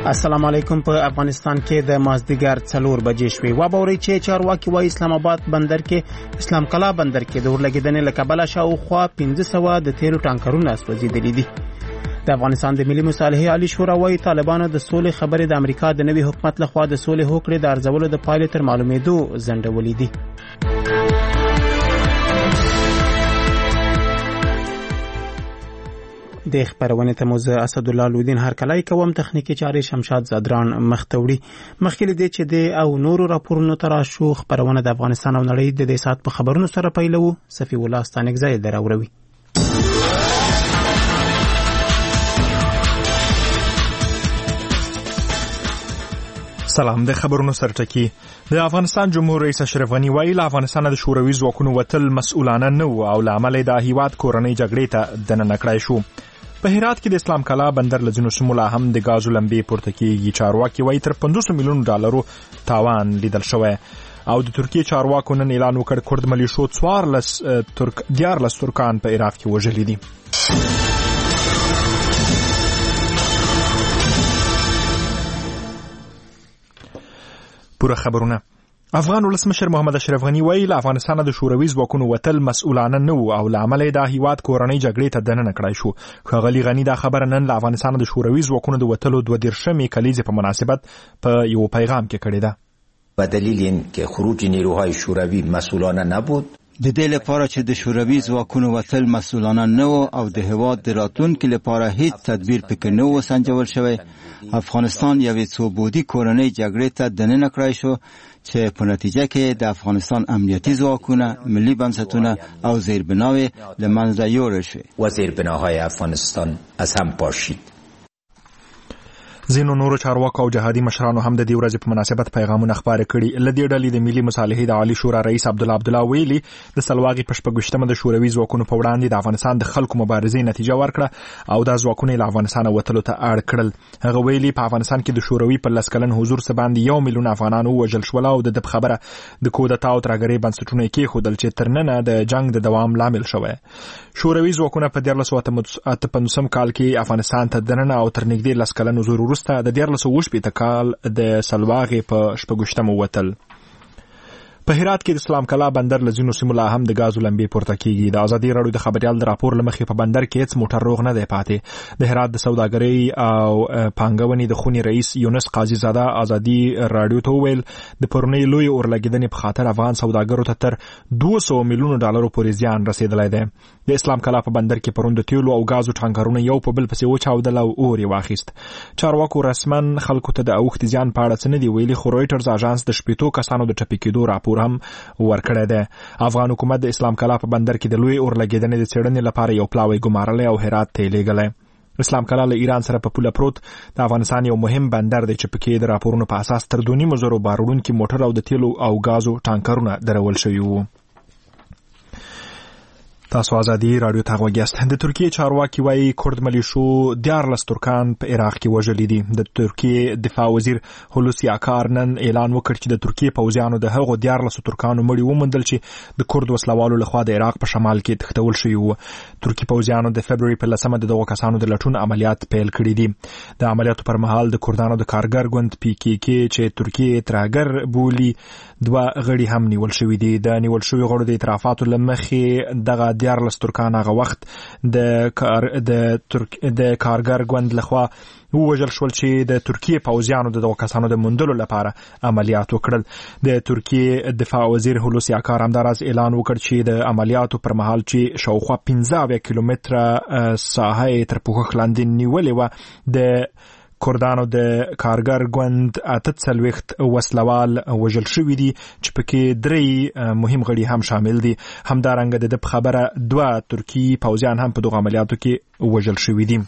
السلام علیکم. په افغانستان کې د مازدیګر 4 بجې شوې. وبوري چې چارواکي وايي اسلام آباد بندر کې اسلام کلا بندر کې د ورلګیدنې له کبله شاوخوا 1500 د تیلو ټانکرونه سوځېدلي دي. د افغانستان د ملي مصالحې عالی شورا وايي طالبانو د سولې خبرې د امریکا د نوي حکومت لخوا د سولې هوکړې د ارزولو د پایلې تر معلومېدو ځنډولې دي. د خبرونه ته موزه اسد الله لودین هر کلای کوم تخنیکی چاري شمشاد زادران مختوړي. مخکې دې چې د او نورو راپورونو تر شو خبرونه د افغانستان او نړۍ د دې سات په خبرونو سره پیلو. صفي الله ستانګزای دراوروي. سلام. د خبرونو سرټکی. د افغانستان جمهور رئیس اشرف غنی ویل افغانستان د شوروي ځواکونو وتل مسؤلانه نه و او لامل د هیواد کورنۍ جګړې ته دننه کړای شو. په هرات کې د اسلام کلا بندر لزینو سمولا هم د غازو لمبې پورته کیږي. چارواکي وایي تر 500 میلیون ډالرو تاوان لیدل شوی او د ترکیه چارواکو نن اعلان وکړ کورد ملیشو 14 ترکان په عراق کې وژلي دي. پوره خبرونه. افغان ولسمشر محمد اشرف غنی ویل افغانستان د شوروي ځواکونو وتل مسؤلانه نه و او لامل د هیواد کورنۍ جګړې ته دننه کړای شو. ښاغلي غنی دا خبره نن له افغانستان د شوروي ځواکونو د وتلو 22 کلیزې په مناسبت په یو پیغام کې کړی ده. به دلیل اینکه خروج نیروهای شوروی مسئولانه نبود، د دې لپاره چې د شوروي ځواکونو وتل مسؤلانه نه و او د هیواد د راتلونکي لپاره هیڅ تدبیر پکې نه و سنجول شوی، افغانستان یوې څو بودی کورنۍ جګړې ته دننه کړای شو چې په نتیجه کې د افغانستان امنیتي ځواکونه، ملي بنسټونه او زیربناوې له منځه یوړل شوې و زیربناهای افغانستان از هم پاشید. زینو نورو چارواکو او جهادي مشرانو هم د دې ورځې په مناسبت پیغامونه خپاره کړي. لدې ډلې د ملي مصالحې د عالی شورا رئیس عبدالله ویلي د سلواغي په 28مه د شوروي ځواکونو په وړاندې د افغانستان د خلکو مبارزې نتیجه ورکړه او د ځواکونو له افغانستان وتلو ته اړ کړل. هغه ویلي په افغانستان کې د شوروي په 10 کلن حضور څخه باندې 1 میلیون افغانان وژل شول او د خبره د کودتا او ترګری بنسټونه کې خودل چې ترننه د جنگ د دوام لامل شوه. شوروي ځواکونه په 1958 کال کې افغانستان ته دننه او تر نږدې 10 کلن حضور وروسته د 1980 کال د سلواغي په 8 وتل. په هرات کې د اسلام کلا بندر لزینو سیمولا هم د غازو لمبې پورته کیږي. د ازادي راډیو د خبريال د راپور لمخې په بندر کې هیڅ موټر روغ نه دی پاتې. د هرات د سوداګرۍ او پانګونې د خونی رئیس یونس قاضي زاده ازادي راډیو ته ویل د پرونی لوی اورلګیدنې په خاطر افغان سوداګرو ته تر 200 میلیون ډالرو پورې زیان رسیدلی دی. د اسلام کلا په بندر کې پروند تیلو او غازو ټانکرونه یو په بل پسې وچاودل او اور یې واخیست. چارواکو رسمن خلکو ته د اوښت زیان په اړه څه نه دی ویلي، خو رويټرز اژانس د 18 کسانو د ټپي کېدو راپور هم ورکړی دی. افغان حکومت د اسلام کلا په بندر کې د لوی اورلګیدنې د څېړنې لپاره یو پلاوی ګمارلی او هرات ته لیږلی. اسلام کلا له ایران سره په پوله پروت د افغانستان یو مهم بندر دی چې پکې د راپورونو په اساس تر 2.5 باروړونکي موټر او د تیلو او غازو ټانکرونه درول شوي وو. تاسو ازادي راډیو ته غوږیاست. د ترکیه چارواکي وایي کورد ملیشو 14 ترکان په عراق کې وژلي دي. د ترکیه دفاع وزیر هولوسی اکار نن اعلان وکړ چې د ترکیه پوځیانو د هغو 14 ترکانو مړي وموندل چې د کورد وسلوالو لخوا د عراق په شمال کې تښتول شوي وو. ترکیه پوځیانو د فبروري په 10 د دغو کسانو د لټون عملیات پیل کړي دي. د عملیاتو پر مهال د کردانو د کارګر ګوند PKK چې ترکیه ترهګر بولي 2 غړي هم نیول شوي دي. د نیول شوي غړو د اعترافاتو لمخې دغه 14 ترکان هغه وخت د کارګر ګوند لخوا ووژل شول چې د ترکیه پوځیانو د دغو کسانو د موندلو لپاره عملیات وکړل. د ترکیه دفاع وزیر هولوسی اکار همداراز اعلان وکړ چې د عملیاتو پر مهال چې شاوخوا 15 کیلومتره ساحه تر پوښښ لاندې نیولې وه، د کردانو د کارګر ګوند 48 وسلوال وژل شوي دي چې پکې 3 مهم غړي هم شامل دي. همدارنګه د خبره 2 ترکی پوځیان هم په دغه عملیاتو کې وژل شوي دي.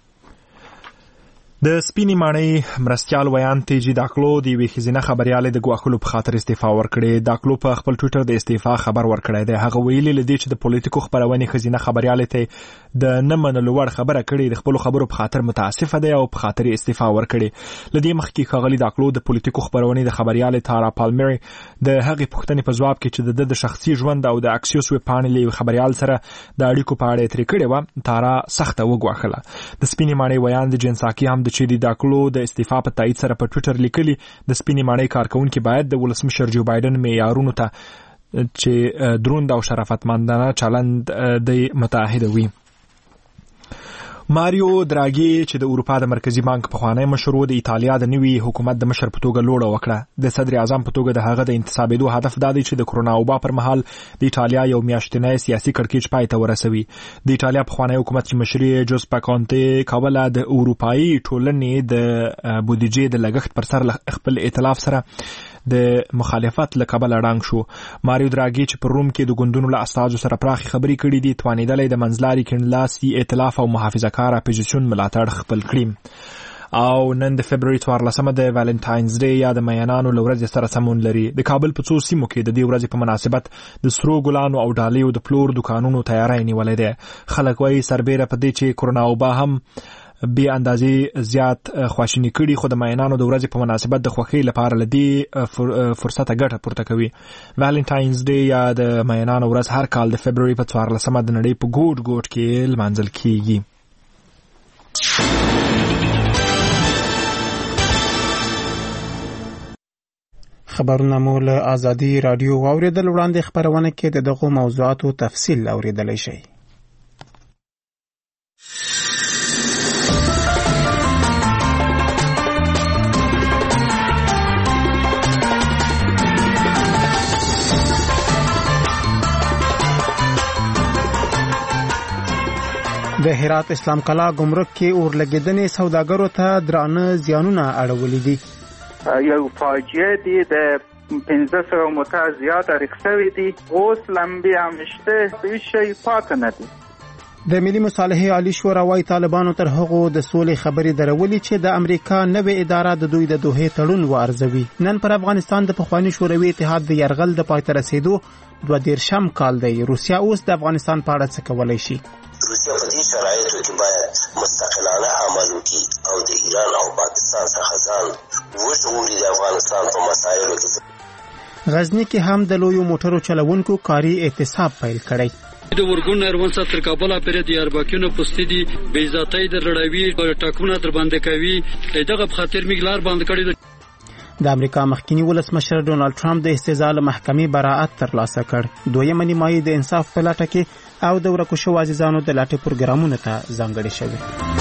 د سپینې ماڼۍ مرستیال ویان تیجی داکلو د یوې ښځینه خبریالې د ګواښلو په خاطر استعفا ورکړې. داکلو په خپل ټویټر د استعفا خبر ورکړی دی. هغه ویلي له دې چې د پولیټیکو خبرونې ښځینه خبریالې ته د نه منلو وړ خبره کړې، د خپلو خبرو په خاطر متاسفه دی او په خاطر استعفا ورکړې. له دې مخکې ښاغلي داکلو د پولیټیکو خبرونې د خبریالې تارا پالمری د هغې پوښتنې په ځواب کې چې د شخصي ژوند او د اکسیوس ویبپاڼې له خبریال سره د اړیکو په اړه یې ترې کړې وه، تارا سخته وګواښله. د سپینې ماڼۍ ویان د جنساکي هم د چې د ډاکلو د استعفا په تایید سره په ټویټر لیکلي د سپینې ماڼۍ کارکونکي باید د ولسمشر جو بایدن معیارونو ته چې دروند او شرافتمندانه چلند د متعهد وي. ماریو دراګي چې د اروپا د مرکزی بانک پخوانی مشر د ایتالیا د نوي حکومت د مشر په توګه لوړه وکړه. د صدر اعظم په توګه د هغه د انتصابېدو هدف دا دی چې د کرونا وبا پر مهال د ایتالیا یو میاشتنی سیاسي کړکېچ پای ته ورسوي. د ایتالیا پخوانی حکومت چې مشري جوزپا کانټې کوله د اروپایي ټولنې د بودیجې د لګښت پر سر خپل ائتلاف سره د مخالفت له کبله ړنګ شو. ماریو دراګي چې پر روم کې د ګوندونو له استازو سره پراخې خبرې کړې دي توانېدلی د منځلاري کڼلاسي ائتلاف او محافظه کار اپوزیسیون ملاتړ خپل کړي. او نن د فبروري 14 د ویلنټاینز ډے یا د مینانو له ورځې سره سمون لري. د کابل په څو سیمو کې د دې ورځې په مناسبت د سرو ګلانو او ډالیو د پلور دکانونو تیاری نیولې ده. خلک وایي سربیره په دې چې کرونا وبا هم بی اندازې زیات خواشینی کړي خو د مینانو د ورځې په مناسبت د خوښۍ لپاره لدی فرصته ګټه پورته کوي. ویلنټاینز ډے یا د مینانو ورځ هر کال د فبروري په 14 د نړۍ په ګوټ ګوټ کې لمانځل کیږي. خبرونه مو له آزادي رادیو واوریدل. وړاندې خبرونه کې د دغو موضوعاتو تفصیل اوریدلی شئ. د هرات اسلام کلا ګمرک کې اورلګیدنې سوداګرو ته درانه زیانونه اړولي دي. یو فاجعه دي د 1500 موټر زیات اړخسوي دي. اوس لمبي همشته هیڅ شی پاتې نه دي. د ملي مصالحې عالی شورا وايي طالبانو تر هغو د سولې خبرې درولي چې د امریکا نوې اداره د دوی د دوحې تړون وارزوي. نن پر افغانستان د پخوانی شوروي اتحاد د یرغل د پای ته رسیدو 22 کال دی. روسیا اوس د افغانستان په اړه څه کولی شي؟ روسیا په دې شرایطو کې باید مستقلانه عمل وکړي او د ایران او پاکستان څخه ځان وژغوري. د افغانستان په مسایلو کې غزنی کې هم د لویو موټرو چلوونکو کاري اعتصاب پیل کړی. د ورګون اروان تر کابل پرې د اربکینو پستی دي بې ذاتۍ د لړاوي ټاکونه تر باندې کوي. دغه په خاطر میګلار باندې کړی. د امریکا مخکینی ولسمشر ډونالد ټرمپ د استهزاء له محکمې براءت ترلاسه کړ. دویمه نیمایي د انصاف په لټه کې او د ورکو شوو عزیزانو د لاټې پروګرامونو ته ځانګړې شوې.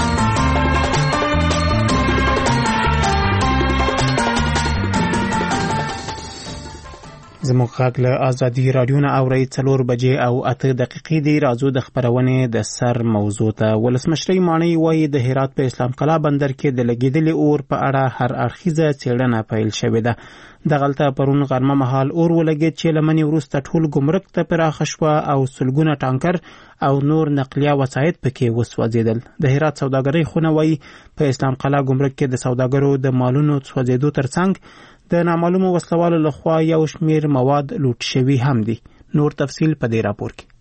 زموږ غږ له آزادي رادیو نه اورئ. 4 بجې او 8 دقیقې دی. راځو د خبرونې د سر موضوع ته. ولسمشرۍ ماڼۍ وایي د هرات په اسلام کلا بندر کې د لګېدلي اور په اړه هر اړخیزه څېړنه پیل شوې ده. دغلته پرون غرمه مهال اور ولګېد چې له منې وروسته ټول ګمرک ته پراخه شوه او سلګونه ټانکر او نور نقلیه وسایط پکې وسوځېدل. د هرات سوداګرۍ خونه وایي په اسلام کلا ګمرک کې د سوداګرو د مالونو سوځېدو ترڅنګ د نامعلومو وسلوالو لخوا یو شمیر مواد لوټ شوي هم دي. نور تفصیل په دې راپور کې.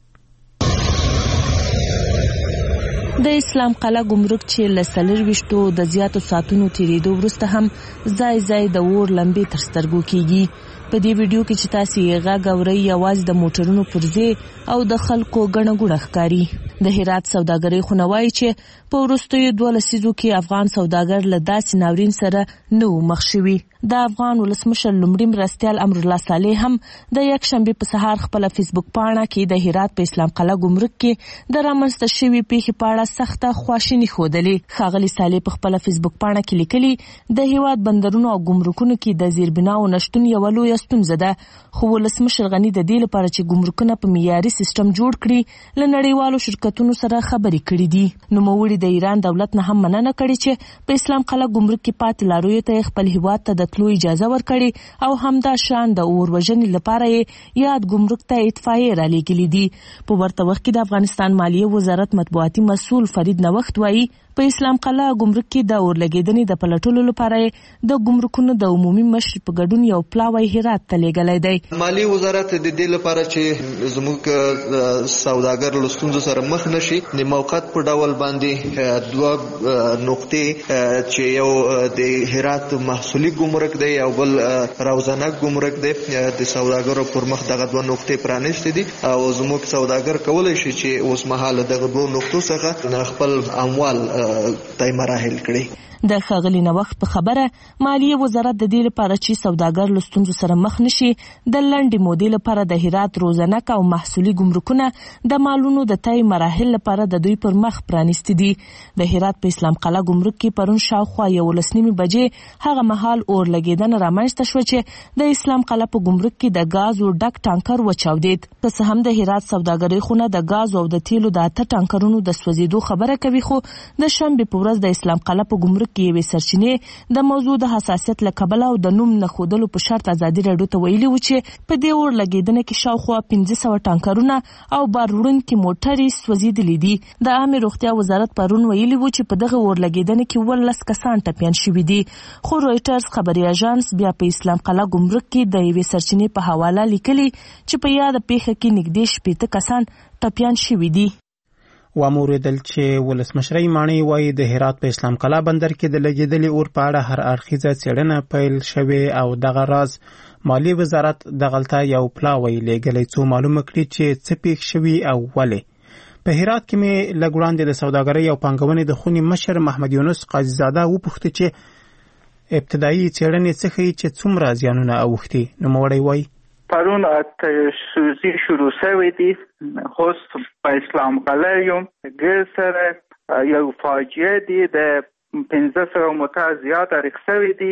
د اسلام قلعه ګمرک چې له 24 د زیاتو ساعتونو تیریدو وروسته هم ځای د اور لمبې تر سترګو کېږي. په دې ویډیو کې چې تاسو یې غږ اورئ یوازې د موټرونو پرزې او د خلکو ګڼه ګوڼه ښکاري. د هرات سوداګرۍ خونه وایي چې په وروستیو 2 لسیزو کې افغان سوداګر له داسې ناورین سره نه و مخ شوي. د افغان ولسمشر لومړي مرستیال امرالله صالح هم د یک شنبې په سهار خپل فیسبوک پاڼه کې د هرات په اسلام قلعه ګمرک کې د رامنځته شوي پیښې په اړه سخته خواشیني ښودلې. ښاغلي صالح په خپل فیسبوک پاڼه کې لیکلي د هیواد بندرونو او ګمرکونو کې د زیربناو نشتون یو لویه ستونزه ده. خو ولسمشر غني د دې لپاره چې ګمرکونه په معیاري سیستم جوړ کړي له نړیوالو شرکتونو سره خبرې کړې دي. نوموړي د ایران دولت نه هم مننه کړې چې په اسلام قلعه ګمرک کې پاتې لارویو ته خپل هیواد ته د تلو اجازه ورکړي او همدا شان د اور وژنې لپاره یاد ګمرک ته اطفائیه را لېږلي دي. په ورته وخت کې د افغانستان مالیه وزارت مطبوعاتي مسؤل فرید نوښت وایي په اسلام قلعه ګمرک کې د اور لګېدنې د پلټلو لپاره د ګمرکونو د عمومي مشر په ګډون یو پلاوی هرات ته لېږلی دی. مالیه وزارت د دې لپاره چې زموږ سوداګر له ستونزو سره مخ نشي د موقت په ډول باندې 2 نقطې چې یو د هرات محصولي ګمرک دی او بل روزانه ګمرک دی د سوداګرو پر مخ دغه 2 نقطې پرانیستې دي او زموږ سوداګر کولی شي چې اوس مهال دغه 2 نقطو څخه خپل اموال تای مراحل کړي. د ښاغلي نوښت په خبره مالیه وزارت د دې لپاره چې سوداګر له ستونزو سره مخ نشي د لنډې مودې لپاره د هرات روزنک او محصولي ګمرکونه د مالونو د تای مراحل لپاره د دوی پر مخ پرانیستي دي. د هرات په اسلام قلعه ګمرک کې پرون شاوخوا 11:30 بجې هغه مهال اور لګیدنه رامنځته شوه چې د اسلام قلعه په ګمرک کې د غاز او ډک ټانکر وچاودید. که څه هم د هرات سوداګرۍ خونه د غاز او د تیلو د 8 ټانکرونو د سوځیدو خبره کوي، خو د شنبې په ورځ د اسلام قلعه په ګمرک کې یوې سرچینې د موضوع د حساسیت له کبله او د نوم نه ښودلو په شرط ازادي راډیو ته ویلي و چې په دې اور لګیدنه کې شاوخوا 1500 ټانکرونه او بار وړونکي موټرې سوځېدلې دي. د عامه روغتیا وزارت پرون ویلي و چې په دغه اور لګیدنه کې 12 کسان ټپیان شوي دي، خو رويټرز خبري اژانس بیا په اسلام قلعه ګمرک کې د یوې سرچینې په حواله لیکلي چې په یاد پیښه کې نږدې 80 کسان ټپیان شوي دي. واموریدل چې ولسمشرۍ ماڼۍ وایي د هرات په اسلام قلعه بندر کې د لګیدلې اور په اړه هر اړخیزه څېړنه پیل شوې او دغه راز مالیې وزارت دغلته یو پلاوی لګلې څو معلومه کړي چې څه پیښ شوي او ولې. په هرات کې مې لږ وړاندې د سوداګرۍ او پانګونې د خونې مشر محمد یونس قاضي زاده وپوښتل چې ابتدایي څېړنې څه ښیي چې څومره زیانونه اوښتي. نوموړی وایي پرون سوزی شروع شوی دی، خوست په اسلام قلعه یم ګر سره یو فاجعه دی د 1500 موټر زیات اړیک شوی دی،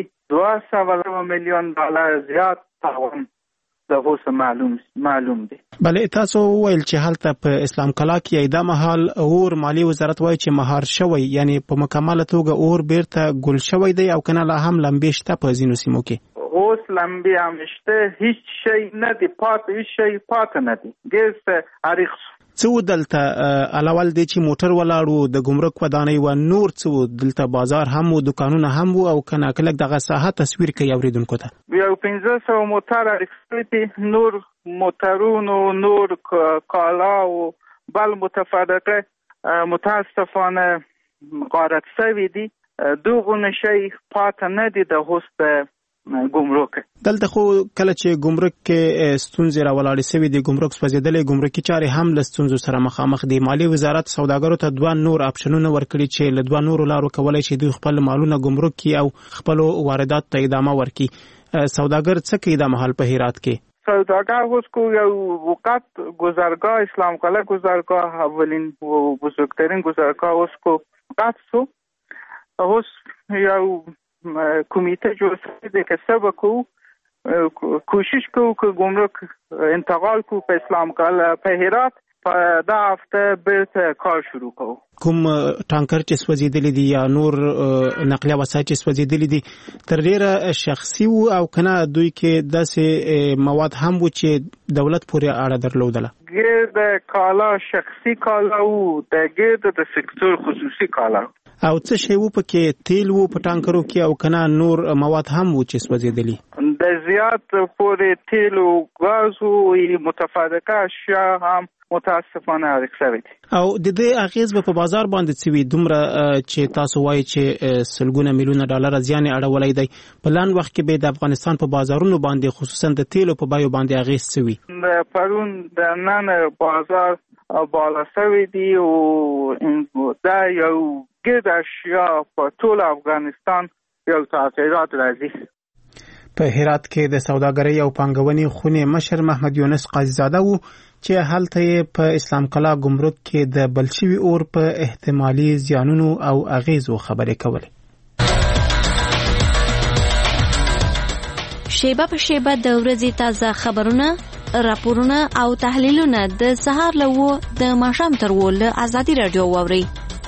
200 میلیون ډالر زیات تاوان د خوست معلوم دی. بلې تاسو ویل چې هلته په اسلام قلعه کې دا مهال اور مالی وزارت وایي چې مهار شوی، یعنی په مکمله توګه اور بیرته ګل شوی دی او کنه لا هم لمبې شته په ځینو سیمو کې. اوس لمبې هم شته، هیڅ شی نه دی پاتې، هیڅ شی پاتې نه دی. ګیس اړیخ څو دلته الاول دی چې موټر ولاړو د ګمرک ودانۍ و، نور څو دلته بازار هم و، دکانونه هم و، او کنه کلک دغه ساحه تصویر کوي اوریدونکو ته. یو 1500 موټر اړیخ، نور موټرونو، نور کالا او بل متفرقه متاسفانه غارت شوي دي. دغه شی پاتې نه دی د هوست ګمرک. دلته خو کله چې ګمرک کې ستونزې راولاړې شوې دي، ګمرک سوځېدلې، ګمرکي چارې هم له ستونزو سره مخامخ دي. مالی وزارت سوداګرو ته 2 نور اپشنونه ورکړي چې له 2 نورو لارو کولای شي دوی خپل مالونه ګمرک کې او خپل واردات ته ادامه ورکړي. سوداګر څه کوي د محل په هرات کې؟ سوداگر اوس کو یو وقت گذرگاه اسلام قلعه گذرگاه اولین و بزرگترین گذرگاه اوس کو قطع شو. اوس یو کمیته جوړ شوی دی که څه وکړو، کوشش کوو که ګمرک انتقال کو په اسلام قلعه په هرات په دا هفته بیرته کار شروع کوو. کوم ټانکر چې سوځېدلی دي یا نور نقلیه وسایل چې سوځېدلی دي تر ډېره شخصي وو او کنه دوی کې داسې مواد هم وو چې دولت پورې اړه درلودله؟ ګرد کالا شخصي کالا وو، د ګرد د سکتور خصوصي کالا. او څه شی وو پکې؟ تیل وو په ټانکرو کې او کنه نور مواد هم وو چې سوځېدلي؟ د زیات پورې تیل او غاز او متفرقه اشیاء هم متاسفانه اړیک شوی دي. او د دې اغیز په بازار باندې څه وي دومره چې تاسو وایي چې سلګونه میلیونه ډالر زیان اړولای دی؟ په لاندې وخت کې به د افغانستان په بازارونو باندې خصوصا د تیلو په بایو باندې اغیز څه وي؟ پرون د نن بازار بالا شوی دی او دا یو ګرد اشیاء په ټول افغانستان یو تاثیرات راځي. په هرات کې د سوداګرۍ او پانګونې خونې مشر محمد یونس قاضي زاده وو چې هلته په اسلام قلعه ګمرک کې د بلشوي اور په احتمالي زیانونو او اغیزو خبرې کولې. شیبه په شیبه د ورځې تازه خبرونه، راپورونه او تحلیلونه د سهار له 9 د ماښام تر 10 له ازادي راډیو واورئ.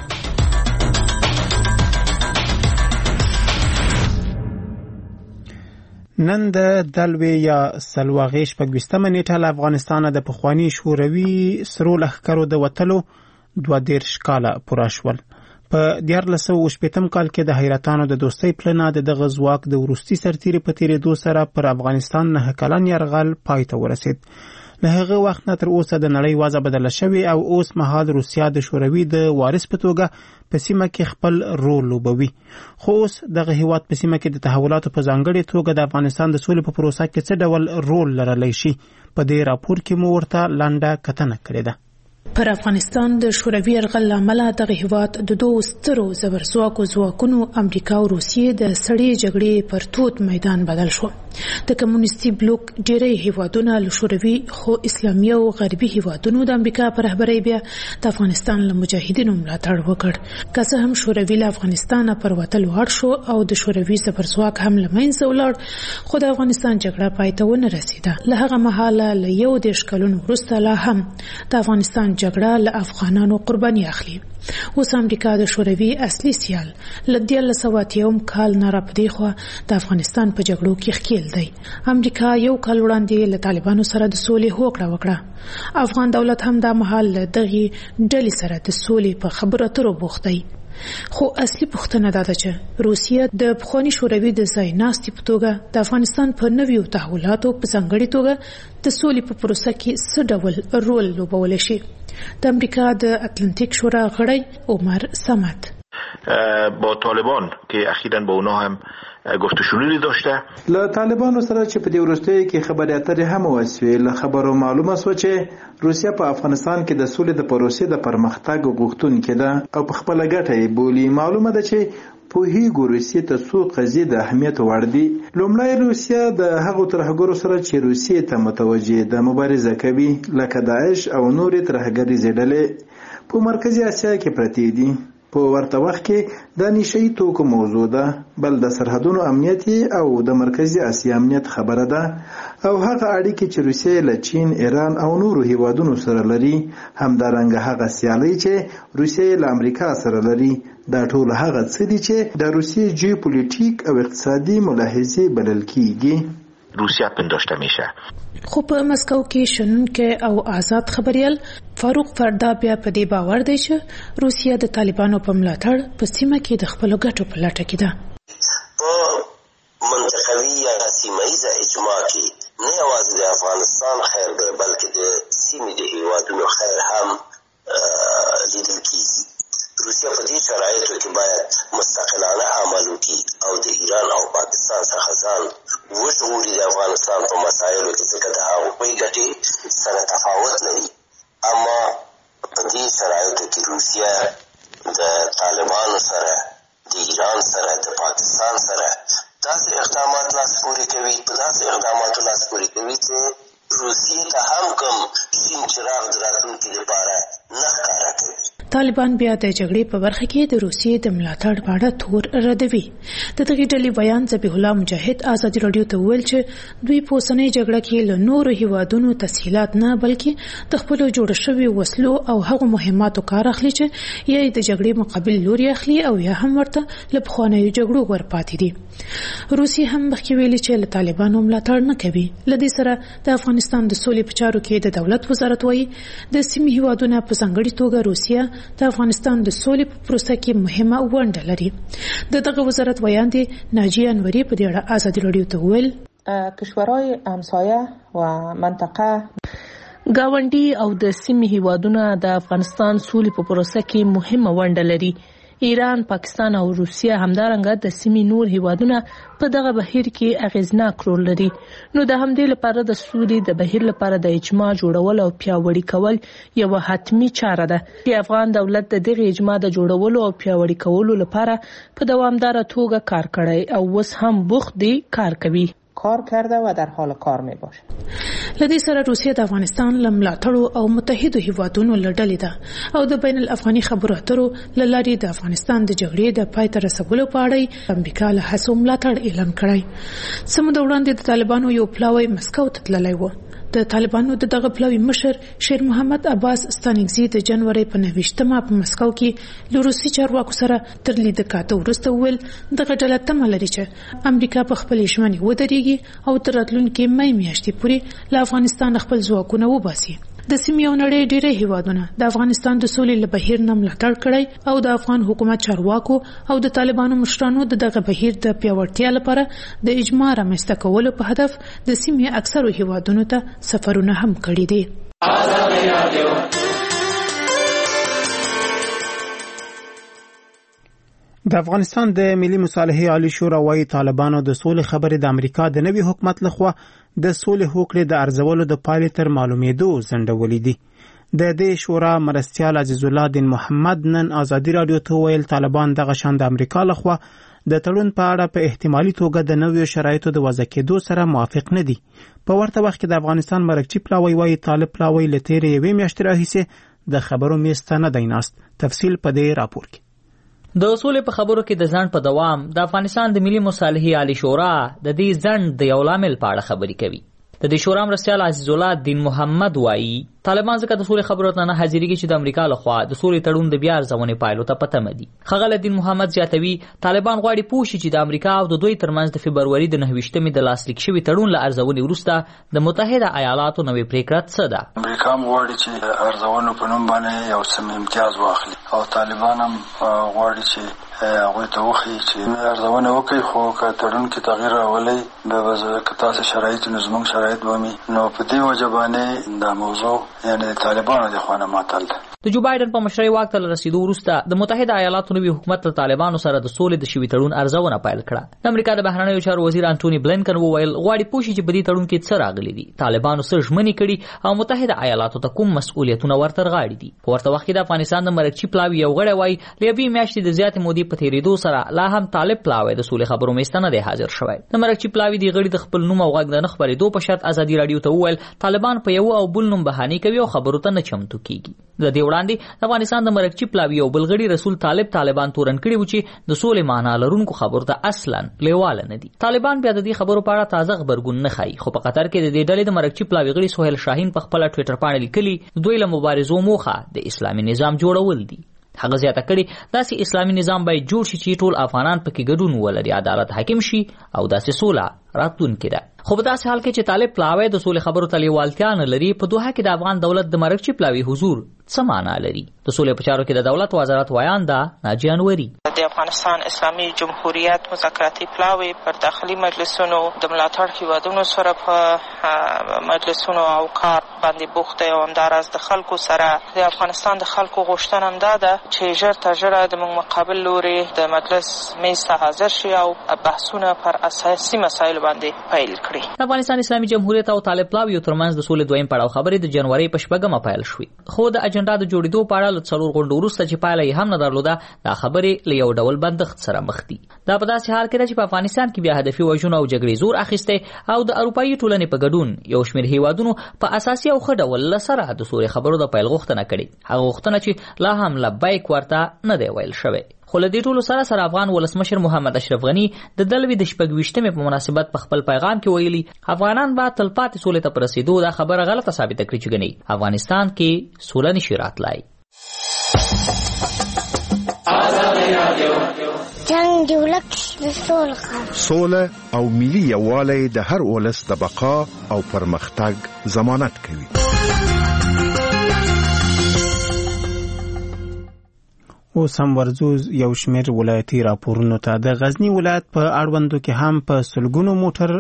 نن د دلوي یا سلواغې شپږویشتمه نیټه له افغانستانه د پخواني شوروي سرو لښکرو د وتلو 22 کاله پوره شول. په 1980 کال کې د حیرتانو د دوستۍ پلنه د دغه ځواک د وروستي سرتیري په تیرېدو سره پر افغانستان 9 کلن یرغل پای ته ورسید. له هغه وخت نه تر اوسه د نړۍ وضع بدله شوې او اوس مهال روسیا د شوروي د وارث په توګه په سیمه کې خپل رول لوبوي. خو اوس دغه هیواد په سیمه کې د تحولاتو په ځانګړې توګه د افغانستان د سولې په پروسه کې څه ډول رول لرلی شي؟ په دې راپور کې مو ورته لنډه کتنه کړې ده. پر افغانستان د شوروي یرغل لامل دغه هیواد د دوه سترو زبرځواکو ځواکونو امریکا او روسیې د سړې جګړې پر توت میدان بدل شو. د کمونیستي بلوک ډېری هیوادونه له شوروي خو اسلامي او غربي هیوادونو د امریکا پر رهبرۍ بیا د افغانستان له مجاهدینو ملاتړ وکړ. که څه هم شوروي له افغانستانه پر وتل وړ شو او د شوروي زبرځواک هم له منځه ولاړ، خو د افغانستان جګړه پای ته ونه رسیده. له هغه مهاله له 11 کلونو وروسته لا هم د افغانستان جګړه له افغانانو قرباني اخلي. اوس امریکا د شوروي اصلي سیال له 1980 کال نه راپدې خو د افغانستان په جګړو کې ښکیل دی. امریکا یو کال وړاندې له طالبانو سره د سولې هوکړه وکړه. افغان دولت هم د مهال دغه ډلې سره د سولې په خبرو اترو بوخت دی. خو اصلي پوښتنه دا ده چې روسیه د پخوانی شوروي د ځای ناستي په توګه د افغانستان په نویو تحولاتو په ځانګړي توګه د سولې په پروسه کې څه ډول رول لوبولی شي. د امریکا د اتلانتیک شورا غړی عمر صمد با طالبان که اخیراً با اونا هم گفت و شنودی داشته. له طالبانو سره چې په دې وروستیو کې خبرې اترې هم وشوې، له خبرو معلومه شوه چې روسیه په افغانستان کې د سولې د پروسې د پرمختګ غوښتونکې ده او په خپله ګټه یې بولي. معلومه ده چې پوهیږو روسیې ته څو قضیې د اهمیت وړ دي. لومړی روسیه د هغو ترهګرو سره چې روسیې ته متوجه ده مبارزه کوي، لکه داعش او نورې ترهګریزې ډلې په مرکزي اسیا کې پرتې دي. په ورته وخت کې د نشئی توکو موضوع ده، بل د سرحدونو امنیت او د مرکزي اسیا امنیت خبره ده، او هغه اړیکې چې روسیه له چین، ایران او نورو هیوادونو سره لري، همدارنګه هغه سیالي چې روسیه له امریکا سره لري. دا ټول هغه څه دي چې د روسیې جیوپولیټیک او اقتصادي ملاحظې بلل کیږي. روسیه پنداشته میشه. خو په مسکو کې شنونکي او آزاد خبريال فاروق فردا بیا په دې باور دی چې روسیه د طالبانو په ملاتړ په سیمه کې د خپل ګټو په لټه کې ده. په منطقوي یا سیمه‌ایزه اجماع کې نه یوازې د افغانستان خیر دی بلکې د سیمې د هیوادونو خیر هم لیدل کیږي. روسیه په دې شرایطو کې باید مستقلانه عمل وکړي او د ایران او پاکستان څخه ځان وژغوري. د افغانستان په مسایلو کې ځکه د هغوی ګټې سره تفاوت لري، اما په دې شرایطو کې روسیه د طالبانو سره، د ایران سره، د پاکستان سره داسې اقدامات لاس پورې کوي، په داسې اقداماتو لاس پورې کوي چې روسیې ته هم کوم شین چراغ د راتلونکي لپاره نه ښکاره کوي. طالبان بیا د جګړې په برخه کې د روسیې د ملاتړ په اړه تور ردوي. د دغې ډلې بیان ذبیح الله مجاهد ازادي راډیو ته وویل چې دوی په اوسنۍ جګړه کې له نورو هیوادونو تسهیلات نه بلکې د خپلو جوړ شوي وسلو او هغو مهماتو کار اخلي چې یا د جګړې مقابل لوري اخلي او یا هم ورته له پخوانیو جګړو ورپاتې دي. روسیې هم مخکې ویلي چې له طالبانو ملاتړ نه کوي. له دې سره د افغانستان د سولې په چارو کې د دولت وزارت وایي د سیمې هیوادونه په ځانګړي توګه روسیه د افغانستان د سولې په پروسه کې مهمه ونډه لري. دغه وزارت ویاندې ناجیه انوري په دې اړه ازادي راډیو ته وویل کشورهای همسایه و منطقه گاونډي او د سیمې هیوادونه د افغانستان سولې په پروسه کې مهمه ونډه لري. ایران، پاکستان او روسیه همدارنګه د سیمې نور هیوادونه په دغه بهیر کې اغیزناک رول لري. نو د همدې لپاره د سولې د بهیر لپاره د اجماع جوړول او پیاوړي کول یو حتمی چاره ده چې افغان دولت د دغه اجماع د جوړولو او پیاوړي کولو لپاره په دوامدار توګه کار کړی او اوس هم بوخت دی کار کوي. کار کرده و در حال کار می باشه. لدې سره روسیه د افغانستان لملاتړو او متحدو هیوادونو لړلې ده او د بین الافغاني خبرو اترو لاري د افغانستان د جګړې د پای ته رسولو په اړه امریکا له هڅو ملاتړ اعلان کړی. سمو د وړاندې د طالبانو یو پلاوی مسکو ته تللی و. د طالبانو دغه پلاوی مشر شیر محمد عباس ستانکزي د جنوري په 29مه په مسکو کې له روسي چارواکو سره تر لید کاته ورسته ویل دغه ډله تمه لري چې امریکا په خپل ژمنې ودرېږي او تر راتلونکي مې میاشتې پورې له افغانستان خپل ځواکونه وباسي. د سیمې او نړۍ ډېری هیوادونه د افغانستان د سولې له بهیر نه ملاتړ کړی او د افغان حکومت چارواکو او د طالبانو مشرانو دغه بهیر د پیاوړتیا لپاره د اجماع رامنځته کولو په هدف د سیمې اکثرو هیوادونو ته سفرونه هم کړي دي. د افغانستان د ملي مصالحې عالی شورا وايي طالبانو د سولې خبرې د امریکا د نوي حکومت لخوا د سولې هوکړې د ارزولو د پایلې تر معلومېدو ځنډولې دي. د دې شورا مرستیال عزیز الله دین محمد نن ازادي رادیو ته ویل طالبان دغه شان د امریکا لخوا د تړون په اړه په احتمالي توګه د نویو شرایطو د وضع کېدو سره موافق نه دي. په ورته وخت کې د افغانستان مرکچی پلاوی وايي طالب پلاوی له تېرې یوې میاشتې راهیسې د خبرو میز ته نه دی ناست. تفصیل په دې راپور کې. د اصول په خبرو کې د ځنډ په دوام د افغانستان د ملي مصالحې عالی شورا د دې ځنډ د یو لامل په اړه خبرې کوي. د دې شورا مرستیال عزیز الله دین محمد وايي طالبان ځکه د سولې خبرو ته نه حاضرېږي چې د امریکا لخوا د سولې تړون د بیا ارزونې پایلو ته پته مدي. ښاغلی دین محمد زیاتوي طالبان غواړي پوه شي چې د امریکا او د دوی ترمنځ د فبروري د 29 د لاسلیک شوي تړون له ارزونې وروسته د متحده ایالاتو نوې پریکړه څه ده. امریکا هم غواړي چې ارزونو په نوم باندې یو څه امتیاز واخلي او طالبان هم غواړي چې هغوی ته وښیي چې ارزونه وکړي، خو که تړون کې تغییر راولئ به که تاسې شرایط نو زموږ شرایط به وي. نو په دې وجه باندې دا موضوع یعنې د طالبانو د خوا نه معطل ده. د جو بایدن په مشرۍ واک ته رسیدو وروسته د متحده ایالاتو نوي حکومت له طالبانو سره د سولې د شوي تړون ارزونه پیل کړه. د امریکا د بهرنیو چارو وزیر انټوني بلینکن وویل غواړي پوه شي چې په دې تړون کې څه راغلي دي، طالبانو څه ژمنې کړي او متحده ایالاتو ته کوم مسؤلیتونه ورته رغاړي دي. په ورته وخت کې د افغانستان د مرکچی پلاوي یو غړی وایي له یوې میاشتې د زیاتې مودې په تېرېدو سره لا هم طالب پلاوی د سولې خبرو میز ته نه دی حاضر شوی. د مرکچی پلاوي د غړي د خپل نوم او غږ د نه خپرېدو په شرط ازادي رادیو ته وویل طالبان په یو او بل نوم بهانې کوي او خبرو ته نه چمتو کیږي. د دې وړاندې د افغانستان د مرکچی پلاوي او بل غړي رسول طالبان تورن کړي و چې د سولې معنا لرونکو خبرو ته اصلا لیواله نه دي. طالبان بیا د دې خبرو په اړه تازه خبرګون نه ښایي، خو په قطر کې د دې ډلې د مرکچی پلاوي غړي سهیل شاهین په خپل ټویټر باندې لیکلي دوی له مبارزو موخه د اسلامي نظام جوړول دي. هغه زیاته کړي داسې اسلامي نظام باید جوړ شي چې ټول افغانان پکې ګډون ولري، عدالت حاکم شي او داسې سوله راتلونکې ده. خو په داسې حال کې چې طالب پلاوی د سولې خبرو ته لیوالتیا نه لري، په دوحه کې د افغان دولت د مرکچی پلاوي حضور څه معنا لري؟ د سولې په چارو کې د دولت وزارت وایانده ناجیه انوري د افغانستان اسلامي جمهوریت مذاکراتي پلاوی پر داخلي مجلسونو د ملاتړ هیوادونو سره په مجلسونو او کار باندې بوخت دی او همداراز د خلکو سره د افغانستان د خلکو غوښتنه همدا ده چې ژر تر ژره زموږ مقابل لوري د مجلس میز ته حاضر شي او بحثونه پر اساسي مسایلو باندې پیل کړي. د افغانستان اسلامي جمهوریت او طالب پلاوی ترمنځ د سولې دویم پړاو خبرې د جنوري په 8 پیل شوې، خو د اجنډا د جوړېدو په اړه له 4 غونډو وروسته چې پایله یې هم نه درلوده دا خبرې له یو ډول بندښت سره مخ دي. دا په داسې حال کې ده چې په افغانستان کې بیا هدفي وژنو او جګړې زور اخیستی او د اروپایي ټولنې په ګډون یو شمېر هیوادونو په اساسي او ښه ډول له سره د سولې خبرو د پیل غوښتنه کړې، هغه غوښتنه چې لا هم لبیک ورته نه دی ویل شوی. خو له دې ټولو سره افغان ولسمشر محمد اشرف غني د دلوي د 26مې په مناسبت په خپل پیغام کې ویلي افغانان به تلپاتې سولې ته رسیدو دا خبره غلطه ثابته کړې چې ګني افغانستان کې سوله نشي راتلای. جنگ دی ولک د سوله او ملي یووالی د هر ولس د بقا او پرمختګ ضمانت کوي. اوس هم ورځو یو شمېر ولایتي راپورونو ته. د غزنی ولایت په اړوندو کې هم په سلګونو موټر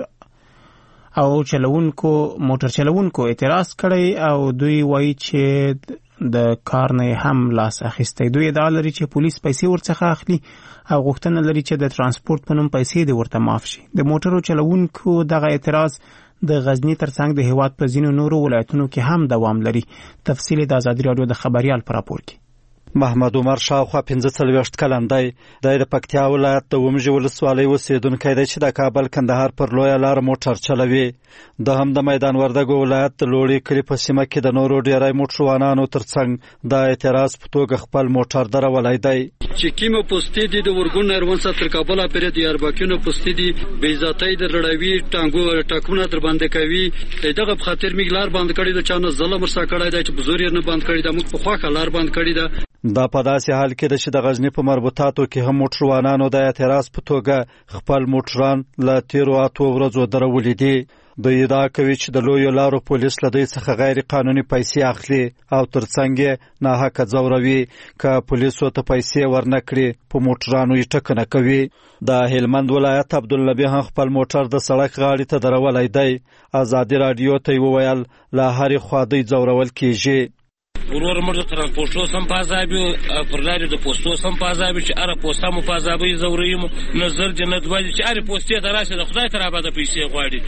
چلونکو اعتراض کړی او دوی وایي چې د کار نه هم لاس اخیستی. دوی ادعا لري چې پولیس پیسې ورڅخه اخلي او غوښتنه لري چې د ترانسپورت په نوم پیسې دې ورته معاف شي. د موټرو چلونکو دغه اعتراض د غزنی ترڅنګ د هیواد په ځینو نورو ولایتونو کې هم دوام لري. تفصیل د ازادي رادیو د خبریال په راپور کې. محمد عمر شاوخوا 45 کلن دی. د پکتیا ولایت د ومژ ولسوالۍ اوسیدونکی دی چې د کابل کندهار پر لویه لار موټر چلوي. د هم د میدان وردګو ولایت د لوړی کلی په سیمه کې د نورو ډیری موټروانانو ترڅنګ د اعتراض په توګه خپل موټر درولای دی. چې کیمه پوسټې دي د ورګون اروان تر کابل پرې د اربکینو پوسټې دي بې ذاتۍ د لړوي ټاکونه تر باندې کوي. دغه په خاطر میګلار باندې کړي د چانه ظلم ورسره کړی دی چې بزور یې نه باندې کړی د موږ په خوا لار باندې کړی دی. دا په داسې حال کې ده چې د غزنی په مربوطاتو کې هم موټروانانو د اعتراض په توګه خپل موټران له تیرو 8 ورځو درولې دي. دوی ادعا کوي چې د لویو لارو پولیس له دوی څخه غیر قانوني پیسې اخلي او ترڅنګ یې ناحقه ځوروي. که پولیسو ته پیسې ورنکړي په موټرانو یې ټکنه کوي. د هلمند ولایت عبدالنبی هم خپل موټر د سړک غاړې ته درولای دی. ازادي رادیو ته وویل له هرې خوا دوی ځورول کیږي. ورور مرد ترانسپورټو سم پازابي پر لارې د پوسټو سم پازابي چې اره پوسټه مو پازابي زوریم نظر جنت وایي چې اره پوسټه دراسه د خدای تر آباد پیسې غواړي.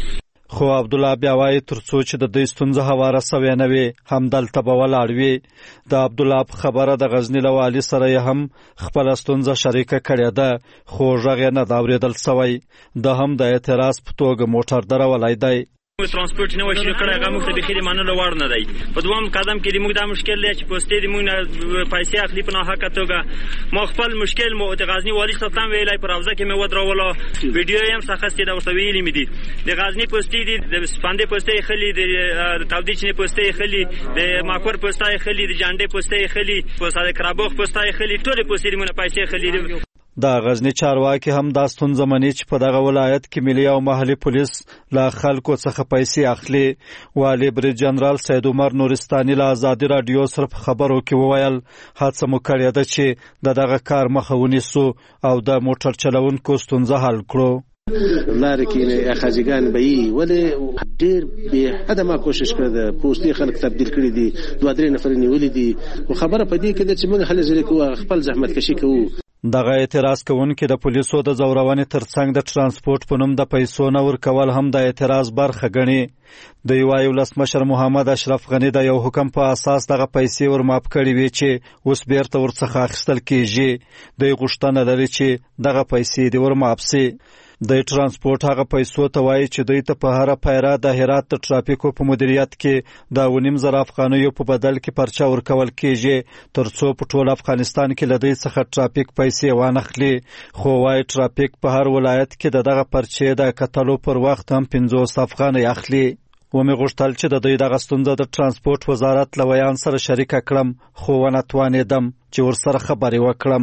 خو عبدالله بیا وایي ترڅو چې د دوی ستونزه هواره سوې نه وي همدلته به ولاړ وي. د عبدالله په خبره د غزني له والي سره یې هم خپله ستونزه شریکه کړې ده خو غږ یې نه ده اورېدل سوی. ده هم د اعتراض په توګه موټر درولی دی. ترانسپورت نه وشي کړه هغه موږ ته به خیر منلو وړ نه دی. په دوام قدم کې موږ دا مشکل دی چې پوسټې د موږ پیسې اخلي په ناحقه توګه. ما خپل مشکل مو د غزنی والي صاحب ته ویلای پر روزه کې مې ودروله ویډیو یې هم څخه ستې دا ورته ویلې مې دي. د غزنی پوسټې دي د سپاندې پوسټې خلی د تاودیچنې پوسټې خلی د ماکور پوسټې خلی د جانډې پوسټې خلی په ساده کرابوخ پوسټې خلی ټول پوسټې موږ پیسې خلی. د غزنی چارواکي هم دا ستونزه مني چې په دغه ولایت کې ملي او محلي پولیس له خلکو څخه پیسې اخلي. والي بریج جنرال سید عمر نورستاني له ازادي راډیو سره په خبرو کې وویل هڅه مو کړې ده چې دغه کار مخه ونیسو او د موټر چلوونکو ستونزه حل کړو. لارې کې خاجګان به یې ولې ډېر بې حده ما کوشش کړی ده پوستې خلک تبدیل کړي دي 2-3 نفر نیولي دي خو خبره په دې کې ده چې موږ هلې ځلې کوو خپل زحمت کشي کوو. دغه اعتراض کوونکي د پولیسو د زورونې ترڅنګ د ترانسپورت په نوم د پیسو نه ورکول هم د اعتراض برخه ګڼي. دوی وایي ولسمشر محمد اشرف غني د یو حکم په اساس دغه پیسې ورماپ کړي وي چې اوس بیرته ورڅخه اخیستل کیږي. دوی غوښتنه لري چې دغه پیسې دې ورماپ سي. د ترانسپورت هغه پیسو ته وایي چې دوی ته په هر پیره د هرات د ټرافیکو په مدیریت کې د 2.5 افغانیو په بدل کې پرچه ورکول کیږي ترڅو په ټول افغانستان کې له دوی څخه ټرافیک پیسې وانخلي. خو وایي ټرافیک په هر ولایت کې دغه پرچې د کتلو پر وخت هم 50 افغانۍ اخلي. ومې غوښتل چې د دوی دغه ستونزه د ترانسپورت وزارت له ویان سره شریکه کړم خو ونه توانېدم چې ورسره خبرې وکړم.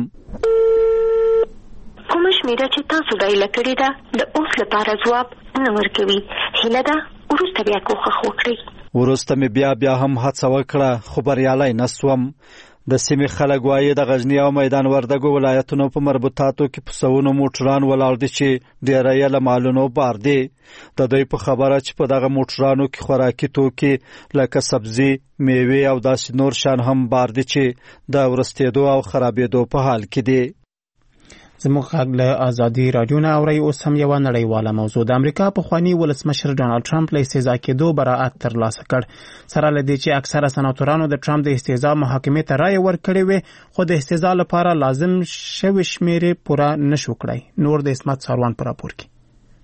کومه شمیره چې تاسو ډایل کړې ده د اوس لپاره ځواب نه ورکوي. هیله ده وروسته بیا کوښښ وکړئ. وروسته مې بیا هم هڅه وکړه خو بریالی نه سوم. د سیمې خلک وایي د غزني او میدان وردګو ولایتونو په مربوطاتو کې په سوونو موټران ولاړ دي چې ډیری یې له مالونو بار دي. د دوی په خبره چې په دغه موټرانو کې خوراکي توکي لکه سبزي میوې او داسې نور شیان هم بار دي چې د ورستېدو او خرابېدو په حال کې دي. زموږ غږ له ازادي راډیو نه اورئ. اوس هم یوه نړیواله موضوع. د امریکا پخواني ولسمشر ډانلډ ټرمپ له استعزا کېدو براءت ترلاسه کړ. سره له دې چې اکثره سناتورانو د ټرمپ د استعزا محاکمې ته رایه ورکړې وې خو د استعزا لپاره لازم شوې شمیرې پوره نشو کړی. نور د اسمت ساروان په راپور کې.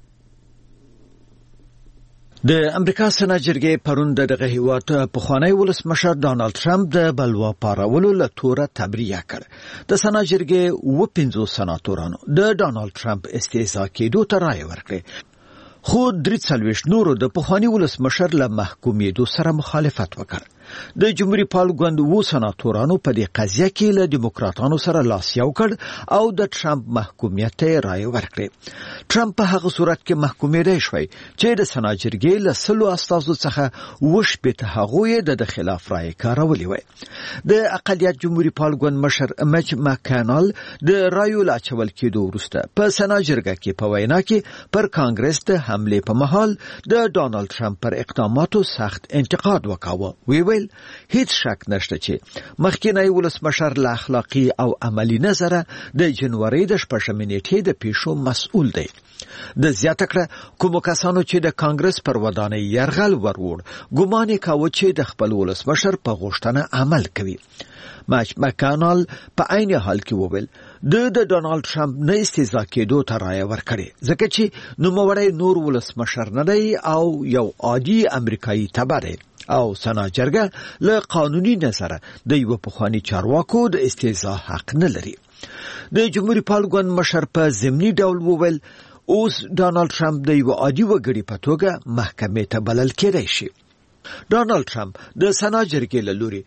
د امریکا سنا جرګې پرون دغه هیواد پخوانی ولسمشر ډانلډ ټرمپ د بلوا پارولو له توره تبریه کړ. د سنا جرګې 50 سناتورانو د ډانلډ ټرمپ استعزا کېدو ته رایه ورکړه خو 43 نورو د پخوانی ولسمشر له محکومېدو سره مخالفت وکړ. د جمهوریت پال ګوند و سناتورانو په دې قضیه کې له دیموکراتانو سره لاس یو کړ او د ټرمپ محکومیت ته رایه ورکړه. ټرمپ په هغه صورت کې محکومېدای شوی چې د سنا جرګې له 100 استازو څخه وشپته هغوی د خلاف رایه کارولې وای. د اقلیت جمهوریت پال ګوند مشر مچ مکانال د رایو لا چول کېدو وروسته په سنا جرګه کې په وینا کې پر کانګرس د حمله په محل د ډانلډ ټرمپ پر اقداماتو سخت انتقاد وکاوه. ویل هیڅ شک نشته چې مخکینی ولسمشر له اخلاقی او عملی نظره د جنوري د 14 نیټې د پیښو مسؤل دی. د زیاته کړه کوم کسانو چې د کانګرس پر ودانۍ يرغل ورور ګومان کاوه چې د خپل ولسمشر په غوښتنه عمل کوي. مچ مکانال په عین حال کې وویل د ډانلډ ټرمپ نه استعزا کېدو ته رایه ورکړي ځکه چې نوموړی نور ولسمشر نه دی او یو عادي امریکایي تبع دی او سنا جرګه له قانوني نظره د یو پخوانی چارواکو د استعزا حق نه لري. د جمهوریت پال ګوند مشر په ضمني ډول وویل اوس ډانلډ ټرمپ د یو عادي وګړي په توګه محکمې ته بلل کېدای شي. ډانلډ ټرمپ د سنا جرګې له لوري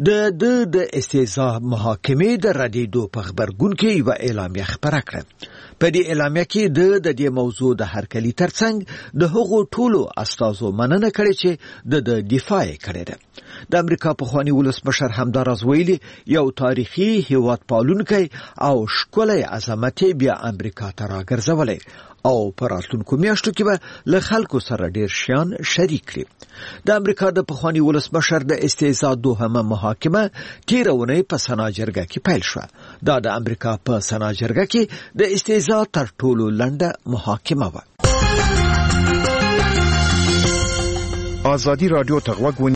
د استعزا محاکمې د ردېدو په خبرګون کې یو اعلامیه خپره کړه. په دې اعلامیه کې د دې موضوع د هرکلي ترڅنګ د هغو ټولو استازو مننه کړې چې د دفاع کړې ده. د امریکا پخوانی ولسمشر همداراز ویلي یو تاریخي هیواد پالونکی او ښکلی عظمت بیا امریکا ته راګرځولی او پر راتلونکو میاشتو کې به له خلکو سره ډیر شیان شریک کړي. د امریکا د پخوانی ولسمشر د استعزا دوهمه محاکمه تیره اونۍ په سنا جرګه کې پیل شوه. دا د امریکا په سنا جرګه کې د استعزا تر ټولو لنډه محاکمه وه. ازادي رادیو ته غوږ